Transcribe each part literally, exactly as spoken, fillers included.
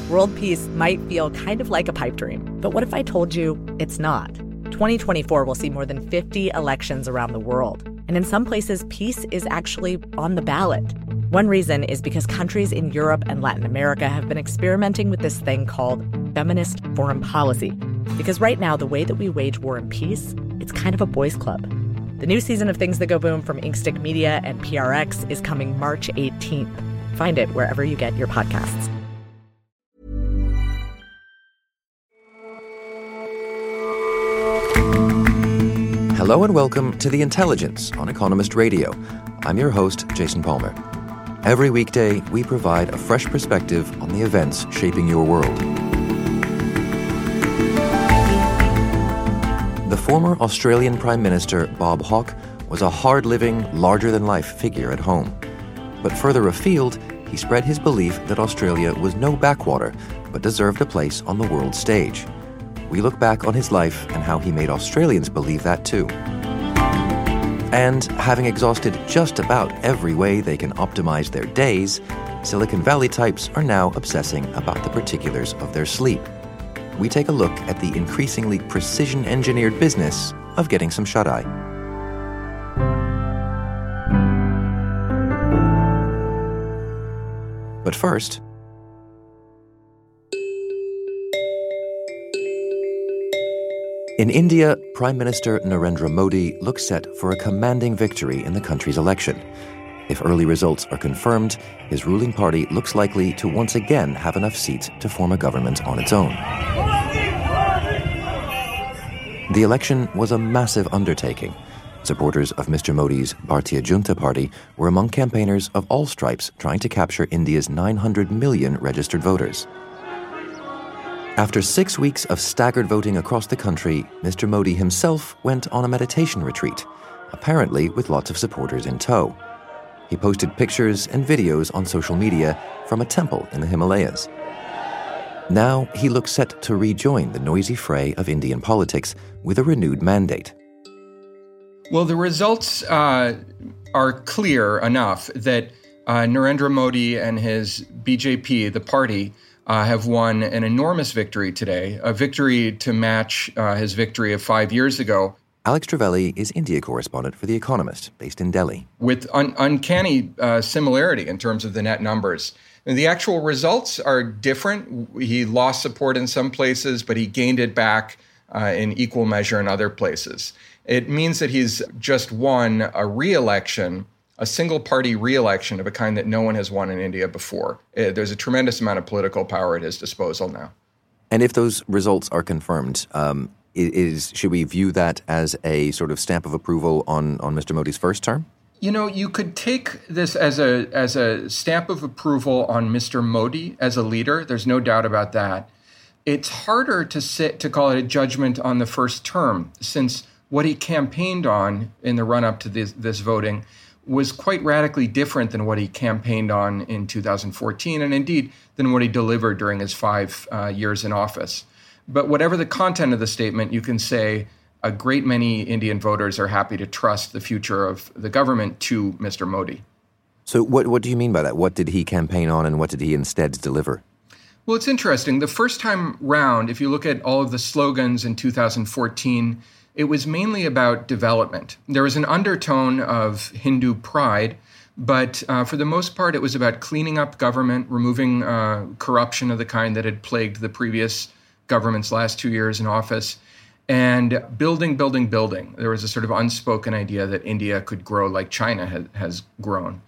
World peace might feel kind of like a pipe dream, but what if I told you it's not? twenty twenty-four will see more than fifty elections around the world, and in some places, peace is actually on the ballot. One reason is because countries in Europe and Latin America have been experimenting with this thing called feminist foreign policy. Because right now, the way that we wage war and peace, it's kind of a boys' club. The new season of Things That Go Boom from Inkstick Media and P R X is coming March eighteenth. Find it wherever you get your podcasts. Hello and welcome to The Intelligence on Economist Radio. I'm your host, Jason Palmer. Every weekday, we provide a fresh perspective on the events shaping your world. The former Australian Prime Minister, Bob Hawke, was a hard-living, larger-than-life figure at home. But further afield, he spread his belief that Australia was no backwater, but deserved a place on the world stage. We look back on his life and how he made Australians believe that too. And having exhausted just about every way they can optimize their days, Silicon Valley types are now obsessing about the particulars of their sleep. We take a look at the increasingly precision-engineered business of getting some shut-eye. But first, in India, Prime Minister Narendra Modi looks set for a commanding victory in the country's election. If early results are confirmed, his ruling party looks likely to once again have enough seats to form a government on its own. The election was a massive undertaking. Supporters of Mister Modi's Bharatiya Janata Party were among campaigners of all stripes trying to capture India's nine hundred million registered voters. After six weeks of staggered voting across the country, Mister Modi himself went on a meditation retreat, apparently with lots of supporters in tow. He posted pictures and videos on social media from a temple in the Himalayas. Now he looks set to rejoin the noisy fray of Indian politics with a renewed mandate. Well, the results uh, are clear enough that uh, Narendra Modi and his B J P, the party, Uh, have won an enormous victory today, a victory to match uh, his victory of five years ago. Alex Trevelli is India correspondent for The Economist, based in Delhi. With un- uncanny uh, similarity in terms of the net numbers. And the actual results are different. He lost support in some places, but he gained it back uh, in equal measure in other places. It means that he's just won a re-election, a single-party re-election of a kind that no one has won in India before. Uh, there's a tremendous amount of political power at his disposal now. And if those results are confirmed, um, is should we view that as a sort of stamp of approval on, on Mister Modi's first term? You know, you could take this as a as a stamp of approval on Mister Modi as a leader. There's no doubt about that. It's harder to sit to call it a judgment on the first term, since what he campaigned on in the run-up to this, this voting was quite radically different than what he campaigned on in two thousand fourteen, and indeed than what he delivered during his five uh, years in office. But whatever the content of the statement, you can say a great many Indian voters are happy to trust the future of the government to Mister Modi. So what, what do you mean by that? What did he campaign on and what did he instead deliver? Well, it's interesting. The first time round, if you look at all of the slogans in two thousand fourteen, it was mainly about development. There was an undertone of Hindu pride, but uh, for the most part, it was about cleaning up government, removing uh, corruption of the kind that had plagued the previous government's last two years in office, and building, building, building. There was a sort of unspoken idea that India could grow like China has, has grown.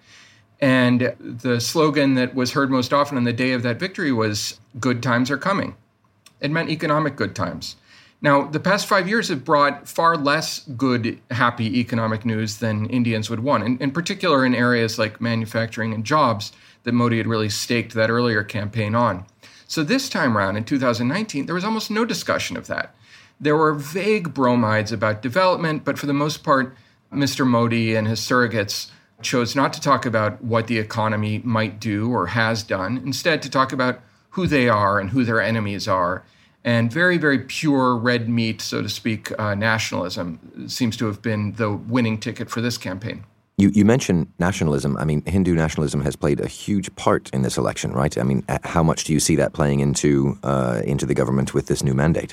And the slogan that was heard most often on the day of that victory was, "Good times are coming." It meant economic good times. Now, the past five years have brought far less good, happy economic news than Indians would want, in, in particular in areas like manufacturing and jobs that Modi had really staked that earlier campaign on. So this time around, in two thousand nineteen, there was almost no discussion of that. There were vague bromides about development, but for the most part, Mister Modi and his surrogates chose not to talk about what the economy might do or has done, instead to talk about who they are and who their enemies are. And very, very pure red meat, so to speak, uh, nationalism seems to have been the winning ticket for this campaign. You, you mentioned nationalism. I mean, Hindu nationalism has played a huge part in this election, right? I mean, how much do you see that playing into uh, into the government with this new mandate?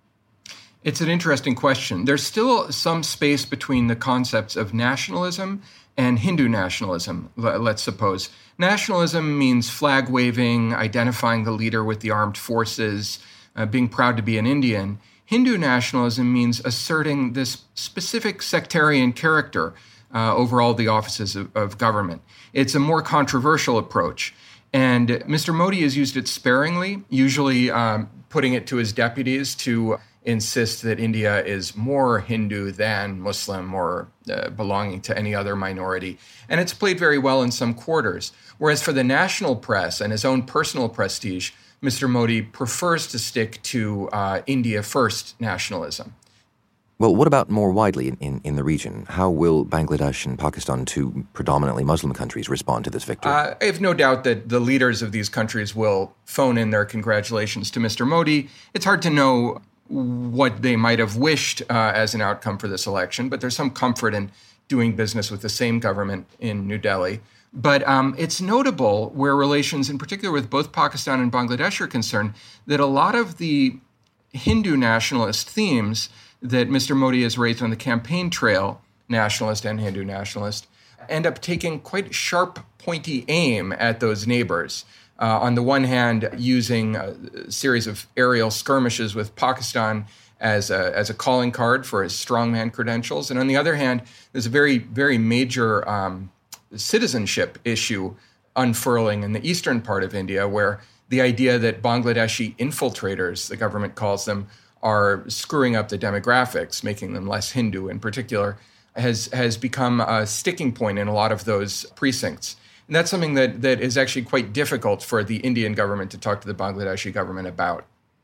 It's an interesting question. There's still some space between the concepts of nationalism and Hindu nationalism, let's suppose. Nationalism means flag waving, identifying the leader with the armed forces, uh, being proud to be an Indian. Hindu nationalism means asserting this specific sectarian character uh, over all the offices of, of government. It's a more controversial approach. And Mister Modi has used it sparingly, usually um, putting it to his deputies to insist that India is more Hindu than Muslim or uh, belonging to any other minority. And it's played very well in some quarters. Whereas for the national press and his own personal prestige, Mister Modi prefers to stick to uh, India first nationalism. Well, what about more widely in, in, in the region? How will Bangladesh and Pakistan, two predominantly Muslim countries, respond to this victory? Uh, I have no doubt that the leaders of these countries will phone in their congratulations to Mister Modi. It's hard to know what they might have wished uh, as an outcome for this election, but there's some comfort in doing business with the same government in New Delhi. But um, it's notable where relations, in particular with both Pakistan and Bangladesh, are concerned, that a lot of the Hindu nationalist themes that Mister Modi has raised on the campaign trail, nationalist and Hindu nationalist, end up taking quite sharp, pointy aim at those neighbors. Uh, on the one hand, using a series of aerial skirmishes with Pakistan as a, as a calling card for his strongman credentials. And on the other hand, there's a very, very major um, citizenship issue unfurling in the eastern part of India, where the idea that Bangladeshi infiltrators, the government calls them, are screwing up the demographics, making them less Hindu in particular, has has become a sticking point in a lot of those precincts. And that's something that, that is actually quite difficult for the Indian government to talk to the Bangladeshi government about.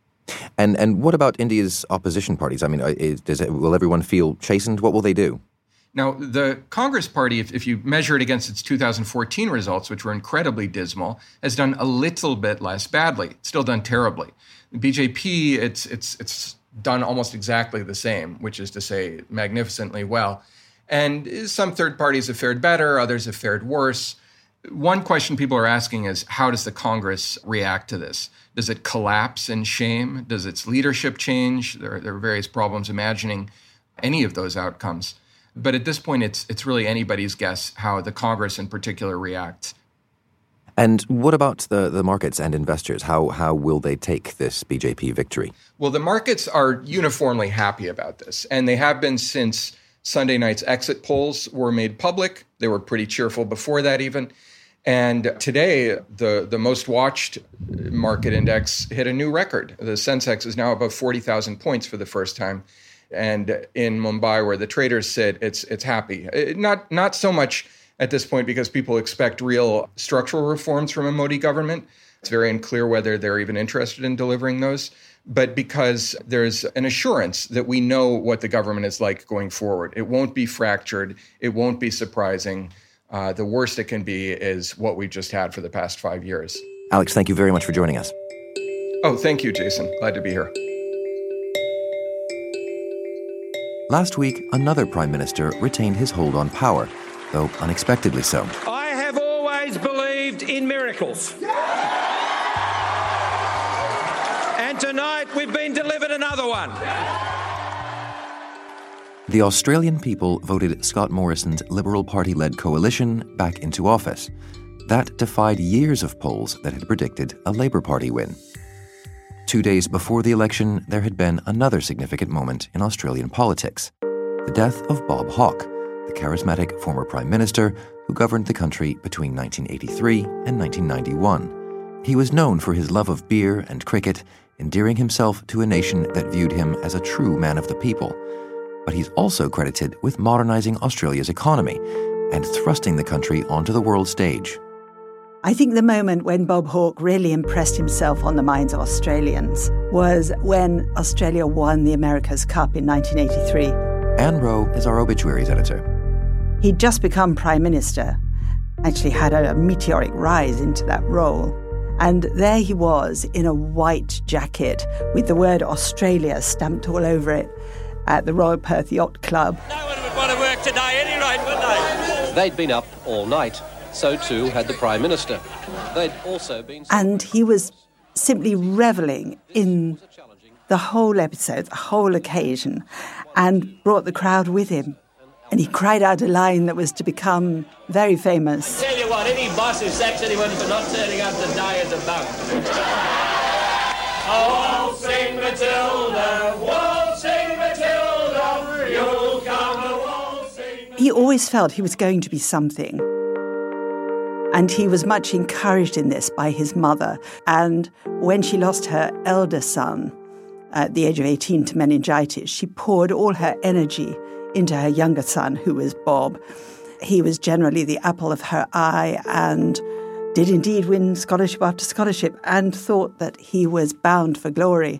And and what about India's opposition parties? I mean, is, does it, will everyone feel chastened? What will they do? Now, the Congress Party, if, if you measure it against its two thousand fourteen results, which were incredibly dismal, has done a little bit less badly. It's still done terribly. The B J P, it's it's it's done almost exactly the same, which is to say magnificently well. And some third parties have fared better, others have fared worse. One question people are asking is, how does the Congress react to this? Does it collapse in shame? Does its leadership change? There, there are various problems imagining any of those outcomes. But at this point, it's it's really anybody's guess how the Congress in particular reacts. And what about the, the markets and investors? How how will they take this B J P victory? Well, the markets are uniformly happy about this, and they have been since Sunday night's exit polls were made public. They were pretty cheerful before that even. And today, the, the most watched market index hit a new record. The Sensex is now above forty thousand points for the first time. And in Mumbai, where the traders sit, it's it's happy. It, not not so much at this point because people expect real structural reforms from a Modi government. It's very unclear whether they're even interested in delivering those, but because there's an assurance that we know what the government is like going forward. It won't be fractured. It won't be surprising. Uh, the worst it can be is what we've just had for the past five years. Alex, thank you very much for joining us. Oh, thank you, Jason. Glad to be here. Last week, another prime minister retained his hold on power, though unexpectedly so. I have always believed in miracles. And tonight we've been delivered another one. The Australian people voted Scott Morrison's Liberal Party-led coalition back into office. That defied years of polls that had predicted a Labour Party win. Two days before the election, there had been another significant moment in Australian politics: the death of Bob Hawke, the charismatic former Prime Minister who governed the country between nineteen eighty-three and nineteen ninety-one. He was known for his love of beer and cricket, endearing himself to a nation that viewed him as a true man of the people. But he's also credited with modernizing Australia's economy and thrusting the country onto the world stage. I think the moment when Bob Hawke really impressed himself on the minds of Australians was when Australia won the America's Cup in nineteen eighty-three. Anne Rowe is our obituaries editor. He'd just become Prime Minister, actually had a meteoric rise into that role. And there he was in a white jacket with the word Australia stamped all over it at the Royal Perth Yacht Club. No one would want to work today at any rate, would they? They'd been up all night. So too had the Prime Minister. They'd also been... And he was simply revelling in the whole episode, the whole occasion, and brought the crowd with him. And he cried out a line that was to become very famous. I tell you what, any boss who sacks anyone for not turning up to die is a bum. Oh, waltzing Matilda, waltzing Matilda, you'll come a waltzing... He always felt he was going to be something. And he was much encouraged in this by his mother. And when she lost her elder son at the age of eighteen to meningitis, she poured all her energy into her younger son, who was Bob. He was generally the apple of her eye and did indeed win scholarship after scholarship and thought that he was bound for glory.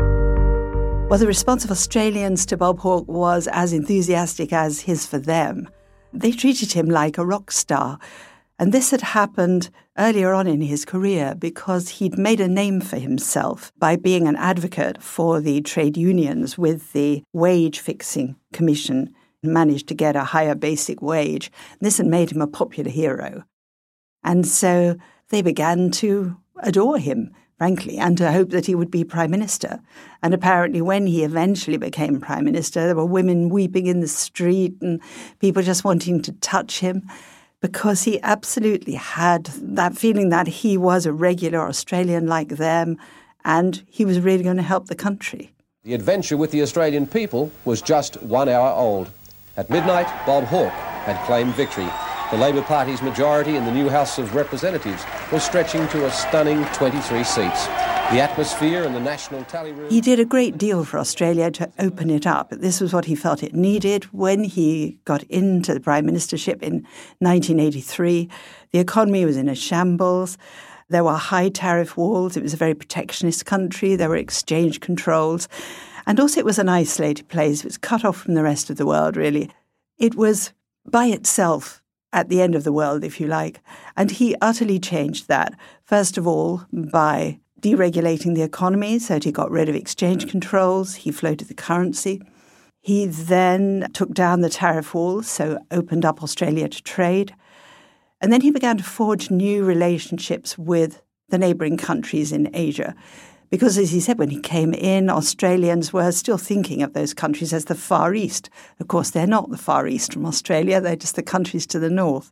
Well, the response of Australians to Bob Hawke was as enthusiastic as his for them. They treated him like a rock star. And this had happened earlier on in his career because he'd made a name for himself by being an advocate for the trade unions with the Wage Fixing Commission and managed to get a higher basic wage. This had made him a popular hero. And so they began to adore him, frankly, and to hope that he would be Prime Minister. And apparently when he eventually became Prime Minister, there were women weeping in the street and people just wanting to touch him, because he absolutely had that feeling that he was a regular Australian like them and he was really going to help the country. The adventure with the Australian people was just one hour old. At midnight, Bob Hawke had claimed victory. The Labor Party's majority in the new House of Representatives was stretching to a stunning twenty-three seats. The atmosphere in the National Tally Room... He did a great deal for Australia to open it up. This was what he felt it needed. When he got into the Prime Ministership in nineteen eighty-three, the economy was in a shambles. There were high tariff walls. It was a very protectionist country. There were exchange controls. And also it was an isolated place. It was cut off from the rest of the world, really. It was by itself at the end of the world, if you like. And he utterly changed that, first of all, by deregulating the economy, so that he got rid of exchange controls, he floated the currency. He then took down the tariff walls, so opened up Australia to trade. And then he began to forge new relationships with the neighbouring countries in Asia. Because, as he said, when he came in, Australians were still thinking of those countries as the Far East. Of course, they're not the Far East from Australia, they're just the countries to the north.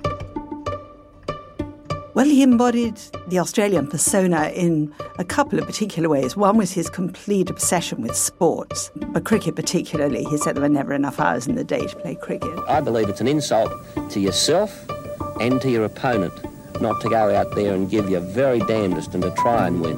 Well, he embodied the Australian persona in a couple of particular ways. One was his complete obsession with sports, but cricket particularly. He said there were never enough hours in the day to play cricket. I believe it's an insult to yourself and to your opponent not to go out there and give your very damnedest and to try and win.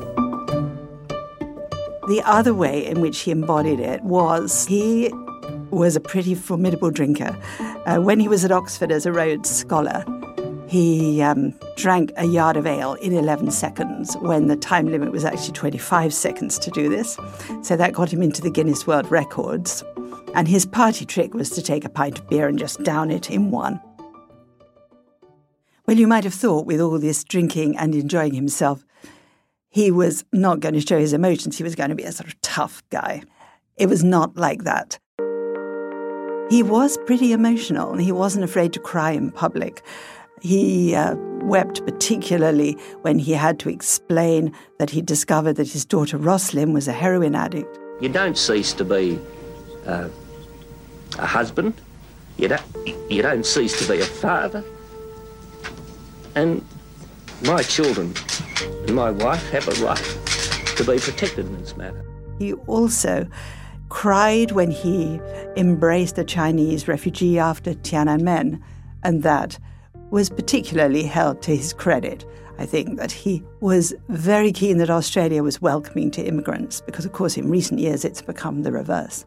The other way in which he embodied it was he was a pretty formidable drinker. Uh, when he was at Oxford as a Rhodes Scholar, he um, drank a yard of ale in eleven seconds when the time limit was actually twenty-five seconds to do this. So that got him into the Guinness World Records. And his party trick was to take a pint of beer and just down it in one. Well, you might have thought with all this drinking and enjoying himself, he was not going to show his emotions. He was going to be a sort of tough guy. It was not like that. He was pretty emotional and he wasn't afraid to cry in public. He uh, wept particularly when he had to explain that he discovered that his daughter Roslyn was a heroin addict. You don't cease to be uh, a husband. You don't, you don't cease to be a father. And my children and my wife have a right to be protected in this matter. He also cried when he embraced a Chinese refugee after Tiananmen, and that was particularly held to his credit. I think that he was very keen that Australia was welcoming to immigrants, because, of course, in recent years it's become the reverse.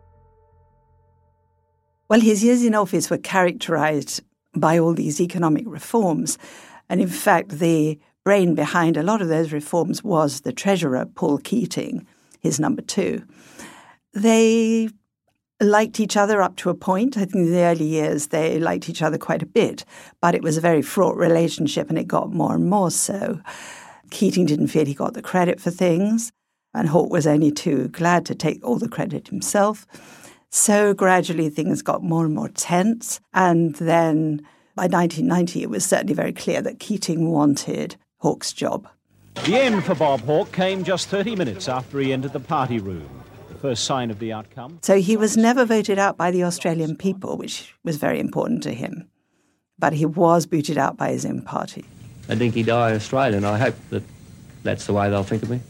Well, his years in office were characterised by all these economic reforms, and in fact the brain behind a lot of those reforms was the Treasurer, Paul Keating, his number two. They liked each other up to a point. I think in the early years they liked each other quite a bit, but it was a very fraught relationship and it got more and more so. Keating didn't feel he got the credit for things, and Hawke was only too glad to take all the credit himself. So gradually things got more and more tense. And then by nineteen ninety, it was certainly very clear that Keating wanted Hawke's job. The end for Bob Hawke came just thirty minutes after he entered the party room. The first sign of the outcome. So he was never voted out by the Australian people, which was very important to him. But he was booted out by his own party. A dinky die Australian. I hope that that's the way they'll think of me.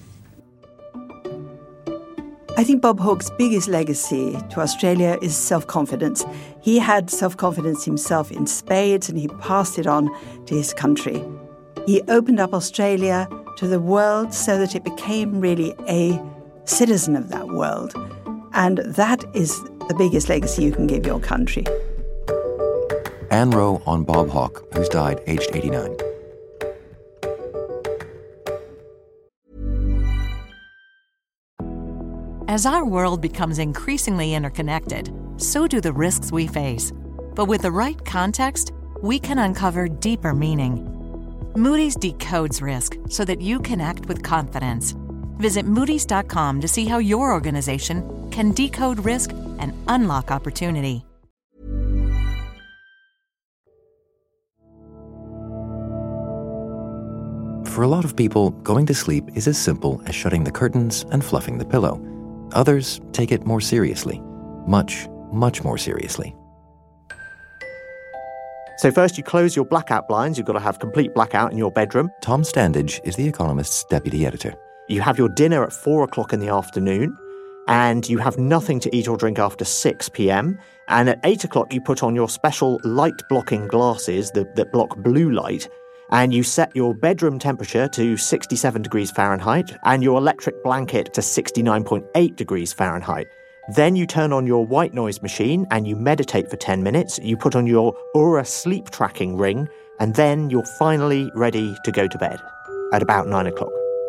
I think Bob Hawke's biggest legacy to Australia is self-confidence. He had self-confidence himself in spades, and he passed it on to his country. He opened up Australia to the world so that it became really a citizen of that world. And that is the biggest legacy you can give your country. Anne Rowe on Bob Hawke, who's died aged eighty-nine. As our world becomes increasingly interconnected, so do the risks we face. But with the right context, we can uncover deeper meaning. Moody's decodes risk so that you can act with confidence. Visit Moody's dot com to see how your organization can decode risk and unlock opportunity. For a lot of people, going to sleep is as simple as shutting the curtains and fluffing the pillow. Others take it more seriously. Much, much more seriously. So first you close your blackout blinds. You've got to have complete blackout in your bedroom. Tom Standage is The Economist's deputy editor. You have your dinner at four o'clock in the afternoon, and you have nothing to eat or drink after six p.m. And at eight o'clock you put on your special light-blocking glasses that, that block blue light, and you set your bedroom temperature to sixty-seven degrees Fahrenheit and your electric blanket to sixty-nine point eight degrees Fahrenheit. Then you turn on your white noise machine and you meditate for ten minutes. You put on your Oura sleep tracking ring, and then you're finally ready to go to bed at about nine o'clock.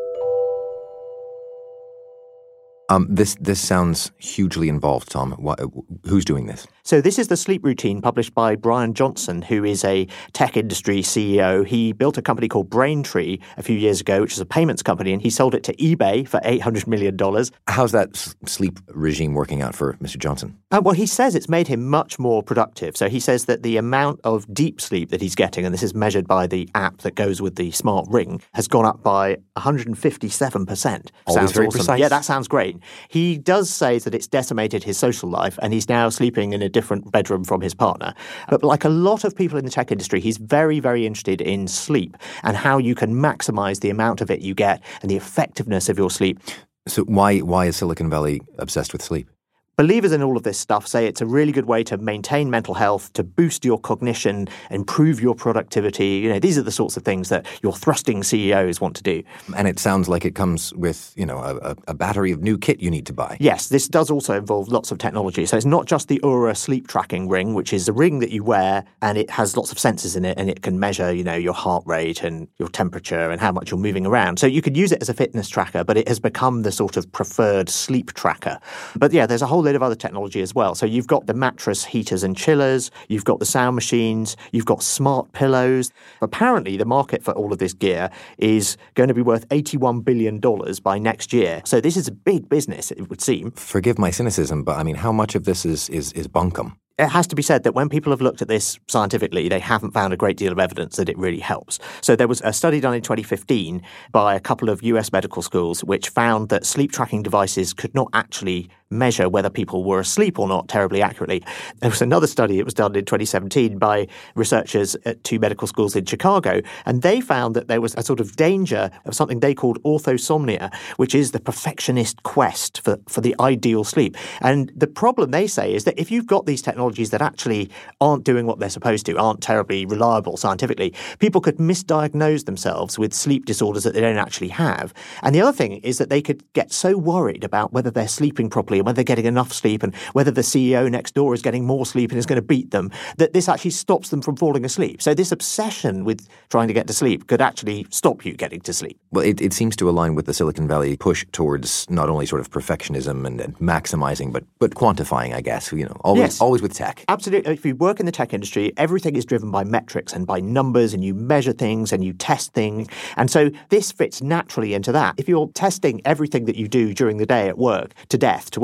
Um, this this sounds hugely involved, Tom. What, who's doing this? So this is the sleep routine published by Brian Johnson, who is a tech industry C E O. He built a company called Braintree a few years ago, which is a payments company, and he sold it to eBay for eight hundred million dollars. How's that s- sleep regime working out for Mister Johnson? Uh, well, he says it's made him much more productive. So he says that the amount of deep sleep that he's getting, and this is measured by the app that goes with the smart ring, has gone up by one hundred fifty-seven percent. Always sounds very awesome. precise. Yeah, that sounds great. He does say that it's decimated his social life, and he's now sleeping in a different bedroom from his partner. But like a lot of people in the tech industry, he's very, very interested in sleep and how you can maximize the amount of it you get and the effectiveness of your sleep. So why why is Silicon Valley obsessed with sleep? Believers in all of this stuff say it's a really good way to maintain mental health, to boost your cognition, improve your productivity. You know, these are the sorts of things that your thrusting C E Os want to do. And it sounds like it comes with, you know, a, a battery of new kit you need to buy. Yes, this does also involve lots of technology. So it's not just the Oura sleep tracking ring, which is a ring that you wear and it has lots of sensors in it and it can measure, you know, your heart rate and your temperature and how much you're moving around. So you could use it as a fitness tracker, but it has become the sort of preferred sleep tracker. But yeah, there's a whole load of other technology as well. So you've got the mattress heaters and chillers, you've got the sound machines, you've got smart pillows. Apparently, the market for all of this gear is going to be worth eighty-one billion dollars by next year. So this is a big business, it would seem. Forgive my cynicism, but I mean, how much of this is is, is bunkum? It has to be said that when people have looked at this scientifically, they haven't found a great deal of evidence that it really helps. So there was a study done in twenty fifteen by a couple of U S medical schools which found that sleep tracking devices could not actually measure whether people were asleep or not terribly accurately. There was another study, it was done in twenty seventeen by researchers at two medical schools in Chicago, and they found that there was a sort of danger of something they called orthosomnia, which is the perfectionist quest for, for the ideal sleep. And the problem, they say, is that if you've got these technologies that actually aren't doing what they're supposed to, aren't terribly reliable scientifically, people could misdiagnose themselves with sleep disorders that they don't actually have. And the other thing is that they could get so worried about whether they're sleeping properly and whether they're getting enough sleep and whether the C E O next door is getting more sleep and is going to beat them, that this actually stops them from falling asleep. So this obsession with trying to get to sleep could actually stop you getting to sleep. Well, it, it seems to align with the Silicon Valley push towards not only sort of perfectionism and, and maximizing, but but quantifying, I guess, you know, always, yes. always with tech. Absolutely. If you work in the tech industry, everything is driven by metrics and by numbers, and you measure things and you test things. And so this fits naturally into that. If you're testing everything that you do during the day at work to death to work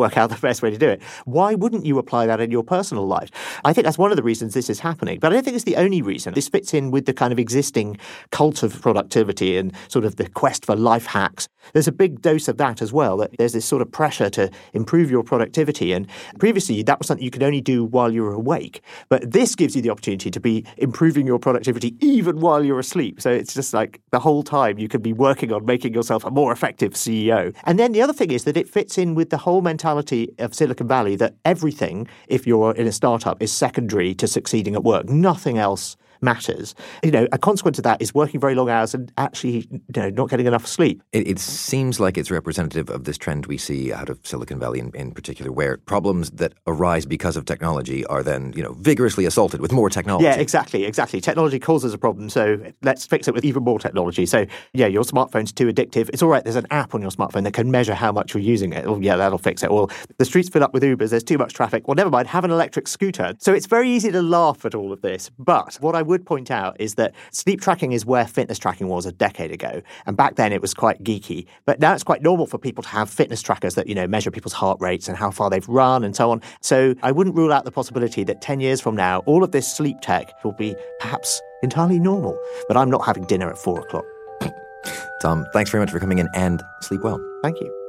work out the best way to do it. Why wouldn't you apply that in your personal life? I think that's one of the reasons this is happening. But I don't think it's the only reason. This fits in with the kind of existing cult of productivity and sort of the quest for life hacks. There's a big dose of that as well, that there's this sort of pressure to improve your productivity. And previously, that was something you could only do while you were awake. But this gives you the opportunity to be improving your productivity even while you're asleep. So it's just like the whole time you could be working on making yourself a more effective C E O. And then the other thing is that it fits in with the whole mentality of Silicon Valley that everything, if you're in a startup, is secondary to succeeding at work. Nothing else matters. You know, a consequence of that is working very long hours and actually, you know, not getting enough sleep. It, it seems like it's representative of this trend we see out of Silicon Valley in, in particular, where problems that arise because of technology are then, you know, vigorously assaulted with more technology. Yeah, exactly, exactly. Technology causes a problem, so let's fix it with even more technology. So, yeah, your smartphone's too addictive. It's all right, there's an app on your smartphone that can measure how much you're using it. Oh, yeah, that'll fix it. Or the streets fill up with Ubers, there's too much traffic. Well, never mind, have an electric scooter. So it's very easy to laugh at all of this. But what I would point out is that sleep tracking is where fitness tracking was a decade ago. And back then it was quite geeky. But now it's quite normal for people to have fitness trackers that, you know, measure people's heart rates and how far they've run and so on. So I wouldn't rule out the possibility that ten years from now, all of this sleep tech will be perhaps entirely normal. But I'm not having dinner at four o'clock. Tom, thanks very much for coming in, and sleep well. Thank you.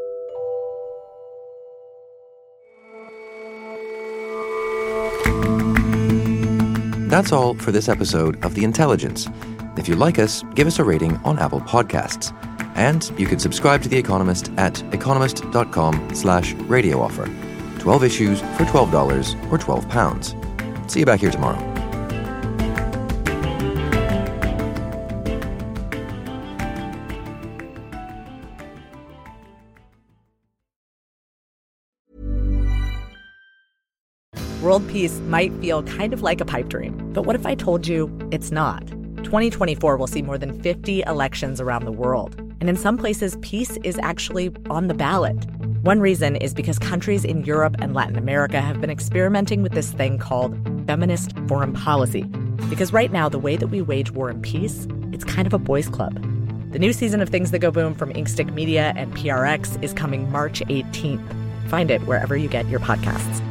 That's all for this episode of The Intelligence. If you like us, give us a rating on Apple Podcasts. And you can subscribe to The Economist at economist.com slash radio offer. twelve issues for twelve dollars or twelve pounds. See you back here tomorrow. World peace might feel kind of like a pipe dream, but what if I told you it's not? twenty twenty-four will see more than fifty elections around the world, and in some places, peace is actually on the ballot. One reason is because countries in Europe and Latin America have been experimenting with this thing called feminist foreign policy. Because right now, the way that we wage war and peace, it's kind of a boys' club. The new season of Things That Go Boom from Inkstick Media and P R X is coming March eighteenth. Find it wherever you get your podcasts.